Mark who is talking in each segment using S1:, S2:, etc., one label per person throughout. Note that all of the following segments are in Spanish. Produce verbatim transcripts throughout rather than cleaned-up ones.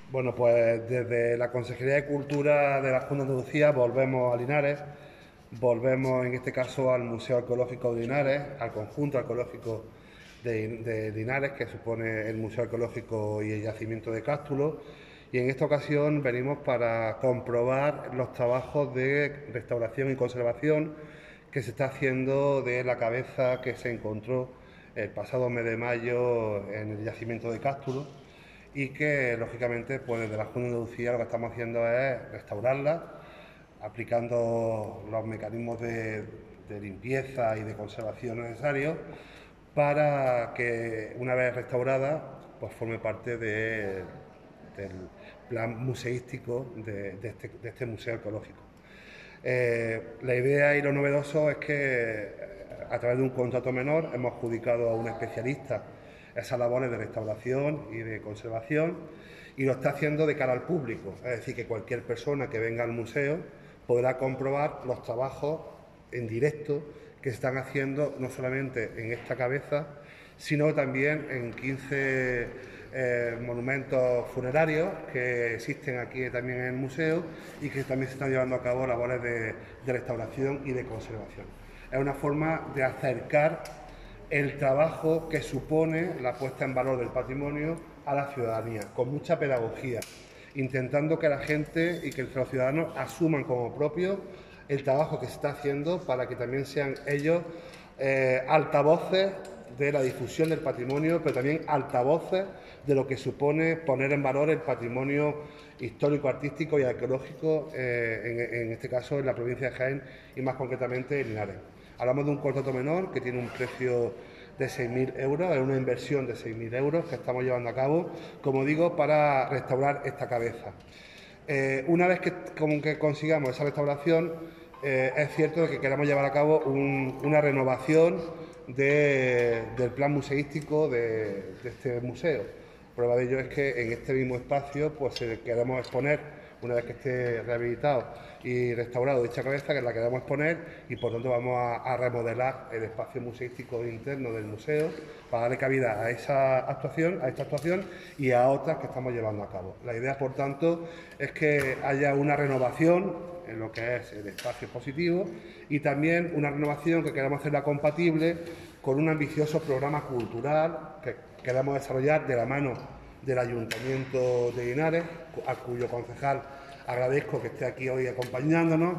S1: Bueno, pues desde la Consejería de Cultura de la Junta de Andalucía volvemos a Linares, volvemos en este caso al Museo Arqueológico de Linares, al conjunto arqueológico de, de Linares, que supone el Museo Arqueológico y el Yacimiento de Cástulo, y en esta ocasión venimos para comprobar los trabajos de restauración y conservación que se está haciendo de la cabeza que se encontró el pasado mes de mayo en el Yacimiento de Cástulo, y que lógicamente pues desde la Junta de Andalucía lo que estamos haciendo es restaurarla, aplicando los mecanismos de, de limpieza y de conservación necesarios para que una vez restaurada pues forme parte de, del plan museístico de, de, este, de este museo arqueológico. Eh, la idea y lo novedoso es que a través de un contrato menor hemos adjudicado a un especialista esas labores de restauración y de conservación, y lo está haciendo de cara al público, es decir, que cualquier persona que venga al museo podrá comprobar los trabajos en directo que se están haciendo no solamente en esta cabeza, sino también en quince eh, monumentos funerarios que existen aquí también en el museo y que también se están llevando a cabo labores de, de restauración y de conservación. Es una forma de acercar el trabajo que supone la puesta en valor del patrimonio a la ciudadanía, con mucha pedagogía, intentando que la gente y que los ciudadanos asuman como propio el trabajo que se está haciendo para que también sean ellos eh, altavoces de la difusión del patrimonio, pero también altavoces de lo que supone poner en valor el patrimonio histórico, artístico y arqueológico, eh, en, en este caso en la provincia de Jaén y más concretamente en Linares. Hablamos de un contrato menor que tiene un precio de seis mil euros, es una inversión de seis mil euros que estamos llevando a cabo, como digo, para restaurar esta cabeza. Eh, una vez que, como que consigamos esa restauración, eh, es cierto que queremos llevar a cabo un, una renovación de, del plan museístico de, de este museo. Prueba de ello es que en este mismo espacio pues queremos exponer, una vez que esté rehabilitado y restaurado dicha cabeza, que la queremos exponer, y por tanto vamos a, a remodelar el espacio museístico interno del museo para darle cabida a esa actuación, a esta actuación y a otras que estamos llevando a cabo. La idea, por tanto, es que haya una renovación en lo que es el espacio expositivo y también una renovación que queremos hacerla compatible con un ambicioso programa cultural que queremos desarrollar de la mano del Ayuntamiento de Linares, a cuyo concejal agradezco que esté aquí hoy acompañándonos,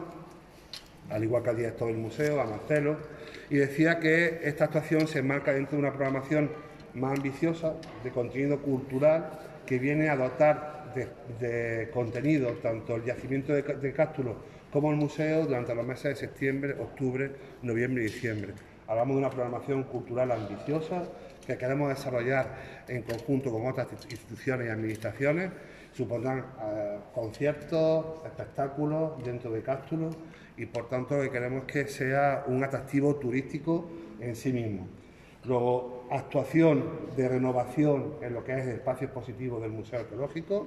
S1: al igual que al director del museo, a Marcelo, y decía que esta actuación se enmarca dentro de una programación más ambiciosa de contenido cultural que viene a dotar de, de contenido tanto el yacimiento de, de Cástulo como el museo durante los meses de septiembre, octubre, noviembre y diciembre. Hablamos de una programación cultural ambiciosa que queremos desarrollar en conjunto con otras instituciones y administraciones. Supondrán eh, conciertos, espectáculos dentro de Cástulo y por tanto lo que queremos es que sea un atractivo turístico en sí mismo. Luego, actuación de renovación en lo que es el espacio expositivo del Museo Arqueológico,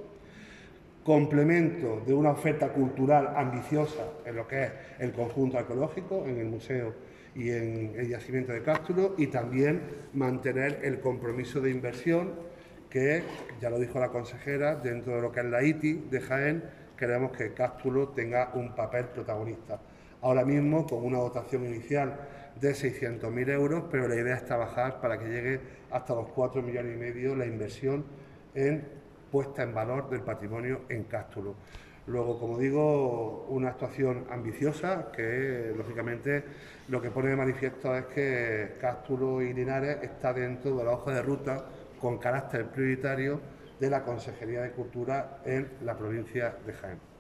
S1: complemento de una oferta cultural ambiciosa en lo que es el conjunto arqueológico, en el museo y en el yacimiento de Cástulo, y también mantener el compromiso de inversión que, ya lo dijo la consejera, dentro de lo que es la I T I de Jaén, queremos que Cástulo tenga un papel protagonista. Ahora mismo con una dotación inicial de seiscientos mil euros, pero la idea es trabajar para que llegue hasta los cuatro millones y medio la inversión en puesta en valor del patrimonio en Cástulo. Luego, como digo, una actuación ambiciosa que, lógicamente, lo que pone de manifiesto es que Cástulo y Linares está dentro de la hoja de ruta con carácter prioritario de la Consejería de Cultura en la provincia de Jaén.